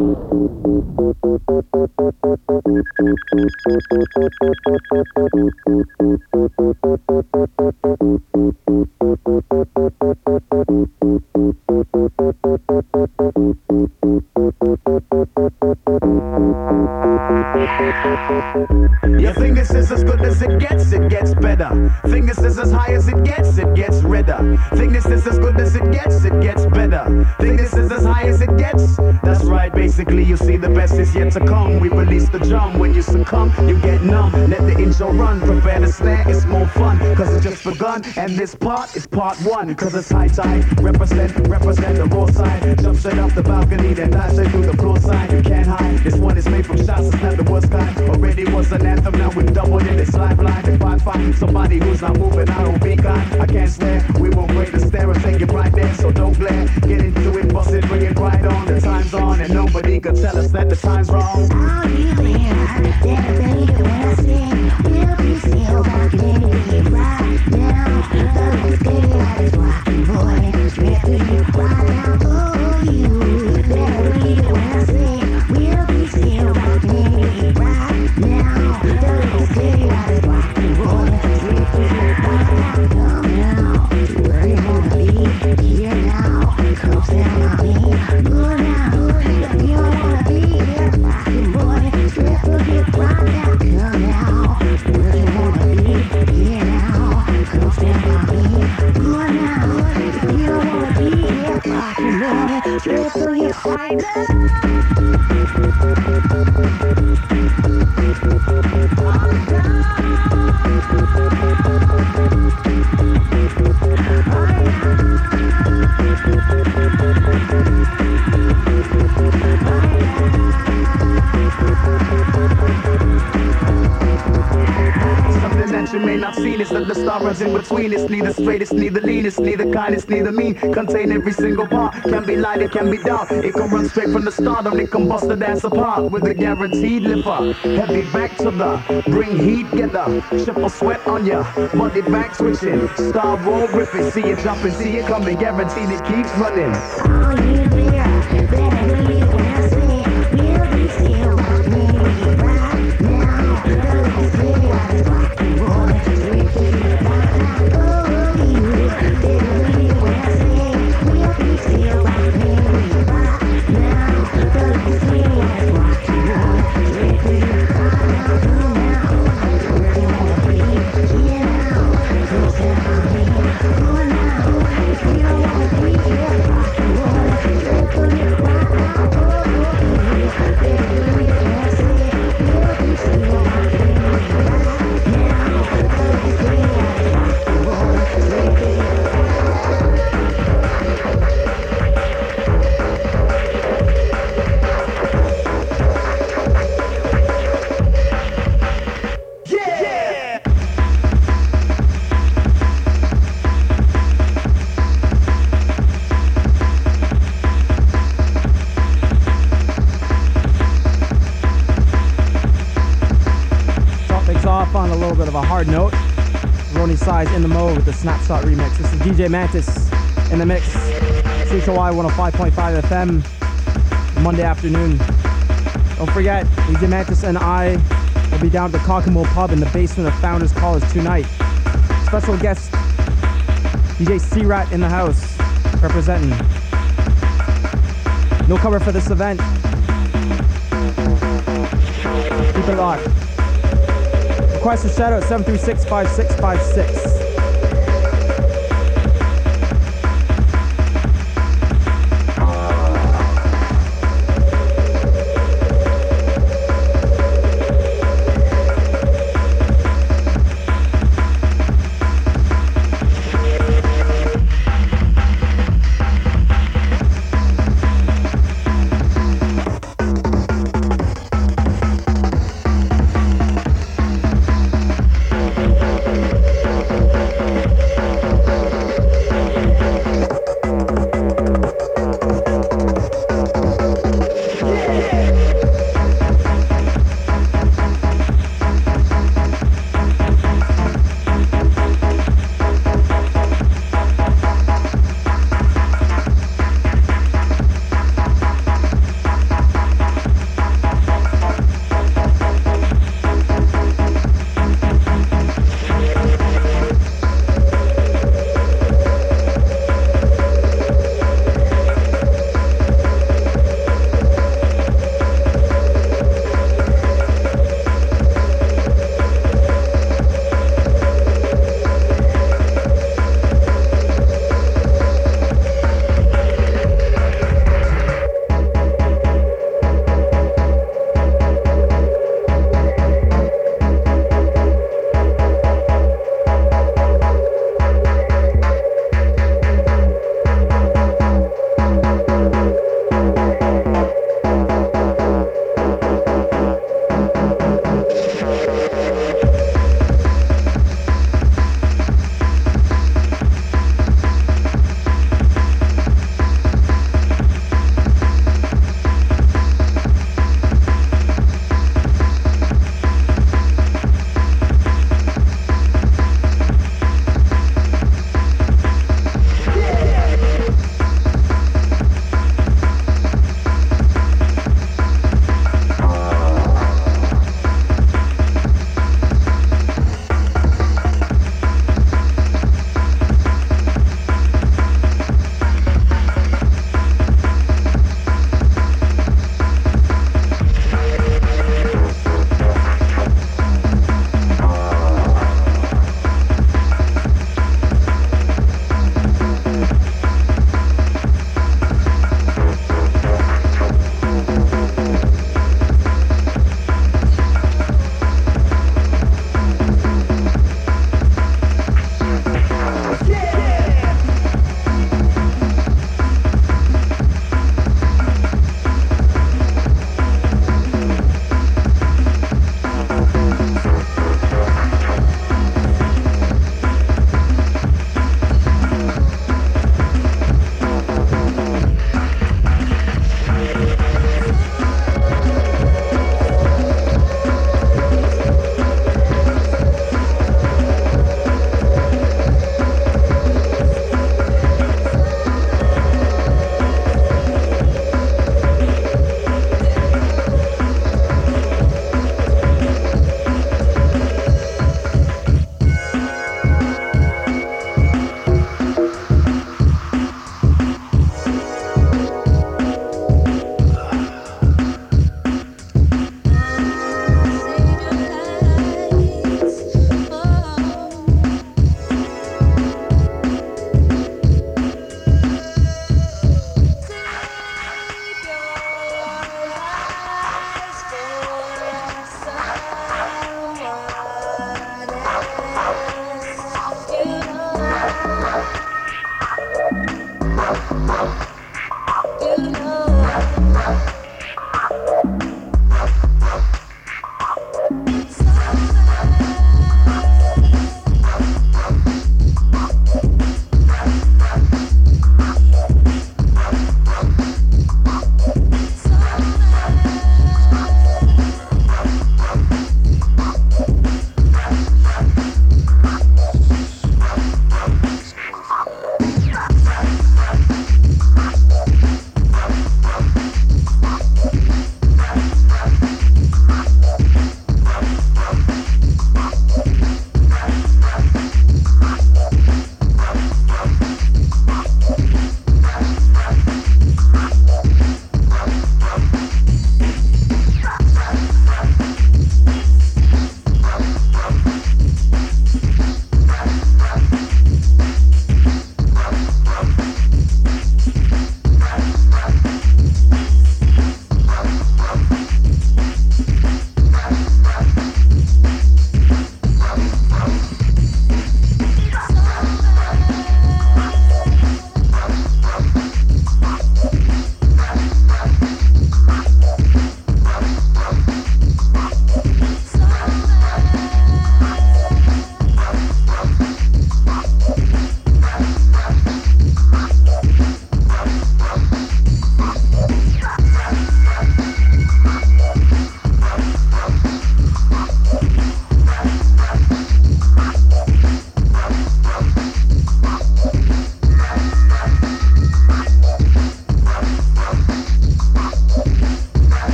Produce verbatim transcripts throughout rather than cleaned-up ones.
You think this is as good as it gets? It gets better. Think this is as high as it gets? It gets redder. Think this is as good as it gets? It gets better. Think this is as high as it gets? That's right, basically you see the best is yet to come. We release the drum, when you succumb, you get numb. Let the intro run, prepare the snare, it's more fun, cause it's just begun. And this part is part one, cause it's high tide. Represent, represent the raw side. Jump straight off the balcony, then dive straight through the floor side. You can't hide, this one is made from shots, it's not the worst kind. Already was an anthem, now we've doubled it, it's lifeline. If I find somebody who's not moving, I don't be kind. I can't stare, we won't break the stare and take it right there, so don't glare. Get into it, bust it, bring it right on. The time's on, and nobody can tell us that the time's wrong. I'll be there, there, baby, when I sing. We'll be still rocking it right now. The next day I is rocking, boy, straight to you right now. Oh, you better read it when I sing. We'll be still rocking it right now. The next day I is rocking, boy, straight to you right now. Come now, to where you wanna be. Here now, come stand on me. Go now, if you wanna be here, rocking, boy, straight to you right now. Come now, where you wanna be. Here now, come stand on me. Go now, if you wanna be here, rocking, boy, straight to you right Something that you may not see is that the star runs in between. It's neither straight, it's neither lean, it's neither kind, it's neither mean. Contain every single part, can be light, it can be dark. It can run straight from the start, or it can bust the dance apart. With a guaranteed liver, heavy back to the, bring heat, get the triple sweat on ya, body back switching, star roll ripping. See it jumping, see it coming, guaranteed it keeps running. I'll be there, better read it when I sing. We'll be still rocking it right now. The next day I is rocking, boy, straight to you right now. Oh, you better read it when I sing. We'll be still rocking it right now. The next day I is rocking, boy, straight to you right now. Come now, where you wanna be. Here now, come stand on me. Go now, if you wanna be here, rocking, boy, straight to you right now. Oh, you better read it when I sing. We'll be still rocking it right now. The next day I is rocking, boy, straight to you. Start things off on a little bit of a hard note. Ronnie Size in the mode with the Snapshot remix. This is D J Mantis in the mix. C H O Y one oh five point five F M, Monday afternoon. Don't forget, D J Mantis and I will be down at the Cockamo Pub in the basement of Founders College tonight. Special guest D J C-Rat in the house, representing. No cover for this event. Keep it locked. Request a shout out seven three six, five six five six. We'll be right back.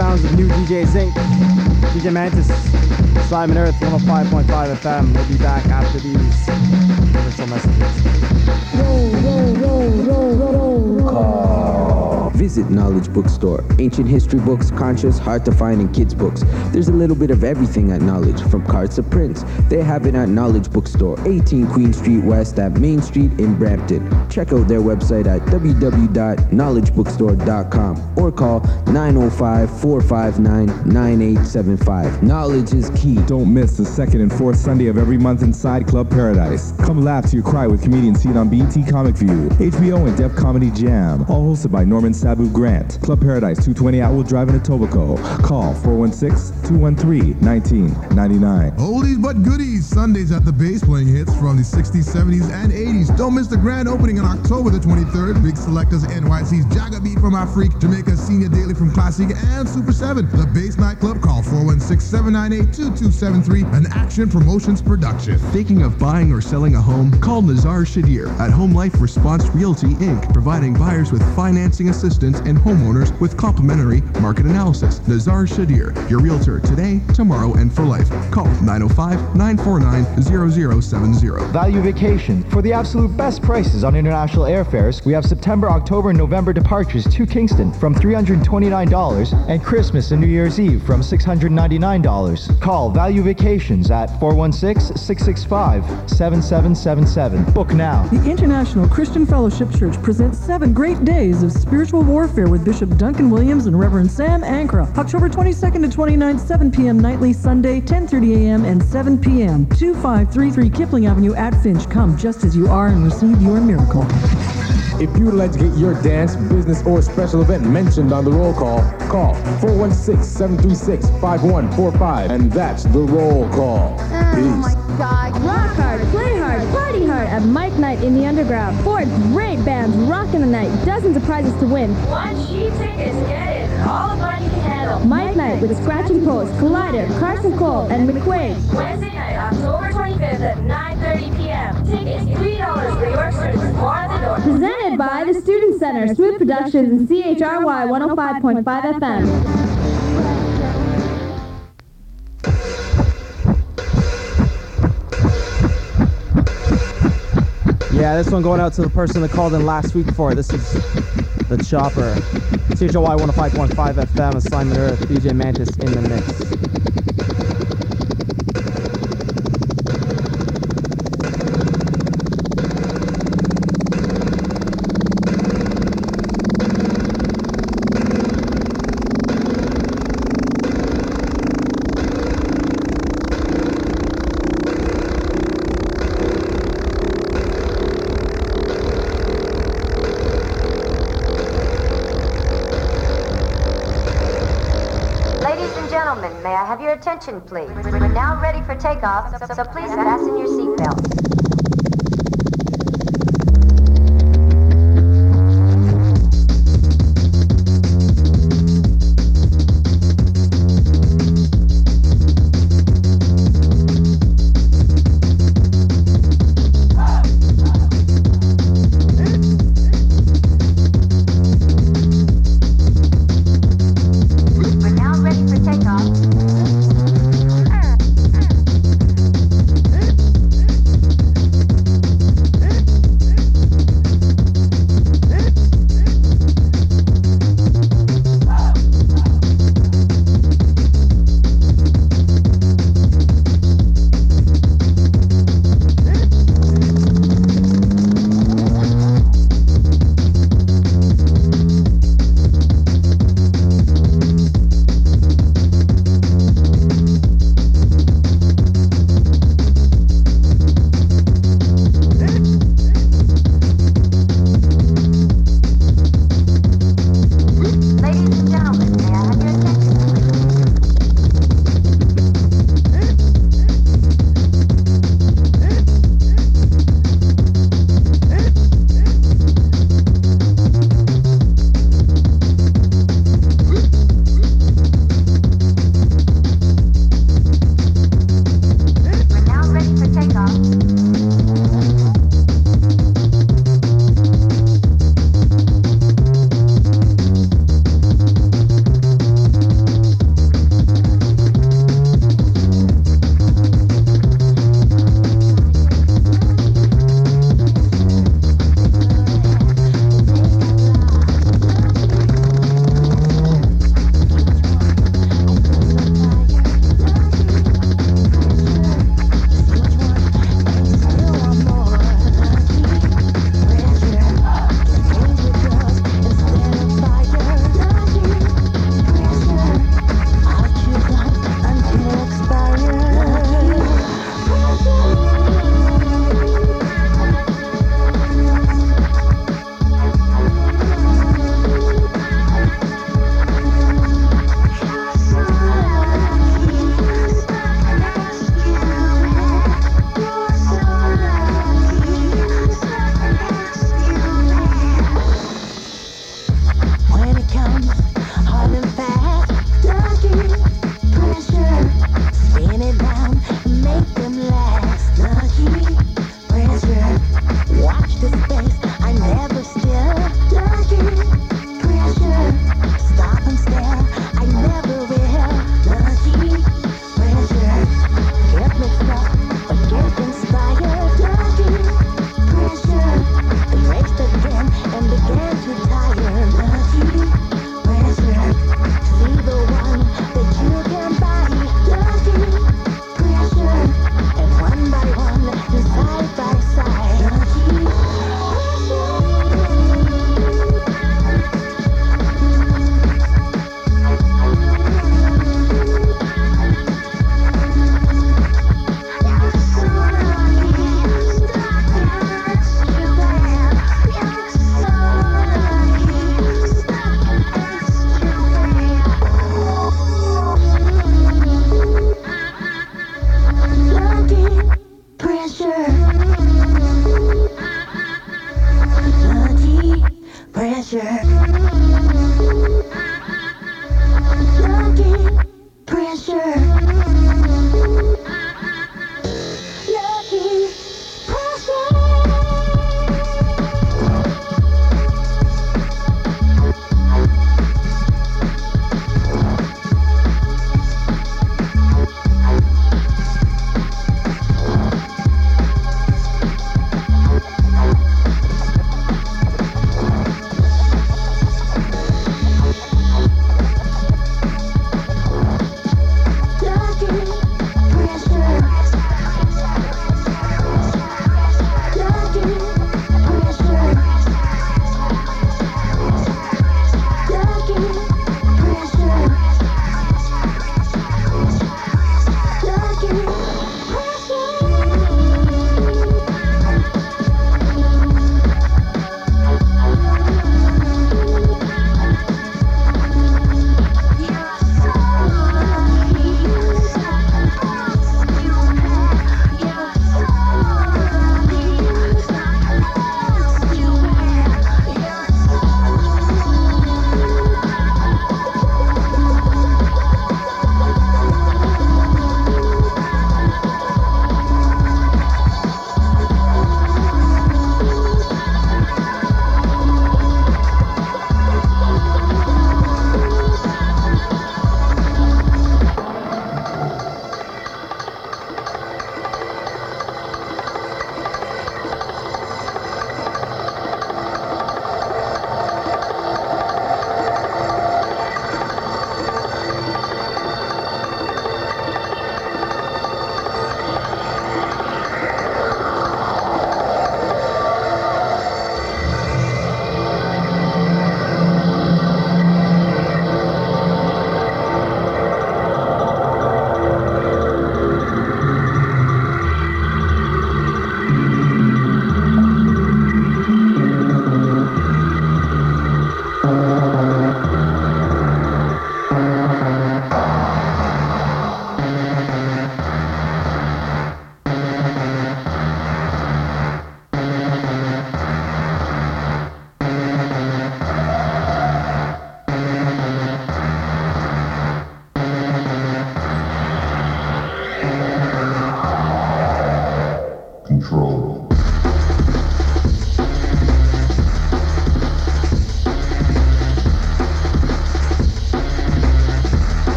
sounds of new D J Zinc, D J Mantis, Simon Earth, one oh five point five F M. We'll be back after these commercial messages. Roll, roll, roll, roll, roll, roll. Call. Visit Knowledge Bookstore. Ancient history books, conscious, hard to find, and kids books. There's a little bit of everything at Knowledge, from cards to prints. They have it at Knowledge Bookstore, eighteen Queen Street West at Main Street in Brampton. Check out their website at w w w dot knowledge bookstore dot com or call nine oh five, four five nine, nine eight seven five. Knowledge is key. Don't miss the second and fourth Sunday of every month inside Club Paradise. Come laugh till you cry with comedians seen on B E T Comic View, H B O, and Def Comedy Jam. All hosted by Norman Sabu Grant. Club Paradise, two twenty Atwood Drive in Etobicoke. Call four one six, two one three, one nine nine nine. Oldies but goodies. Sundays at the Base, playing hits from the sixties, seventies, and eighties. Don't miss the grand opening on October the twenty-third. Big selectors N Y C's Jagga Beat from Afrique, Jamaica's Senior Daily from Classic, and Super seven. The Base Nightclub. Call four one six, seven nine eight, two two seven three. An Action Promotions production. Thinking of buying or selling a home? Call Nazar Shadir at Home Life Response Realty, Incorporated, providing buyers with financing assistance and homeowners with complimentary market analysis. Nazar Shadir, your realtor today, tomorrow, and for life. Call nine oh five, nine four nine, zero zero seven zero. Value Vacation. For the absolute best prices on international airfares, we have September, October, and November departures to Kingston from three hundred twenty-nine dollars and Christmas and New Year's Eve from six hundred ninety-nine dollars. Call Value Vacations at four one six, six six five, seven seven seven seven. Book now. The International Christian Fellowship Church presents seven great days of spiritual warfare with Bishop Duncan Williams and Reverend Sam Ankra. October twenty-second to twenty-ninth, seven p.m. nightly, Sunday, ten thirty a.m. and seven p.m. twenty-five thirty-three Kipling Avenue at Finch. Come just as you are and receive your miracle. If you would like to get your dance, business, or special event mentioned on the roll call, call four one six, seven three six, five one four five, and that's the roll call. Oh Peace. my God. Rock hard, play hard, party hard at Mike Night in the Underground. Four great bands rocking the night, dozens of prizes to win. One cheap tickets, get it. All the money you can handle. Mike Night with Scratch and Post, Collider, Carson Cole, and McQuaid. Wednesday night, October twenty-fifth at nine thirty p.m. Tickets three dollars for your service, more at the door. Presented by the Student Center, Smooth Productions, and C H R Y one oh five point five F M. Yeah, this one going out to the person that called in last week for it. This is the Chopper. C H O Y one oh five point five F M, Simon Earth, D J Mantis in the mix. May I have your attention, please? We're now ready for takeoff, so, so please fasten your seatbelt. Love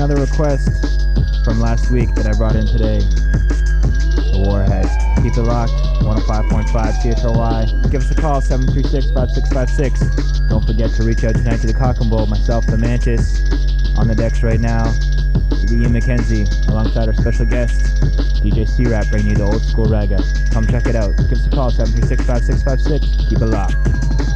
another request from last week that I brought in today. The Warhead. Keep it locked. one oh five point five C H R Y. Give us a call, seven three six, five six five six. Don't forget to reach out tonight to the Cock and Bull. Myself, the Mantis, on the decks right now. Ian McKenzie, alongside our special guest, D J C-Rap, bringing you the old school ragga. Come check it out. Give us a call, seven three six, five six five six. Keep it locked.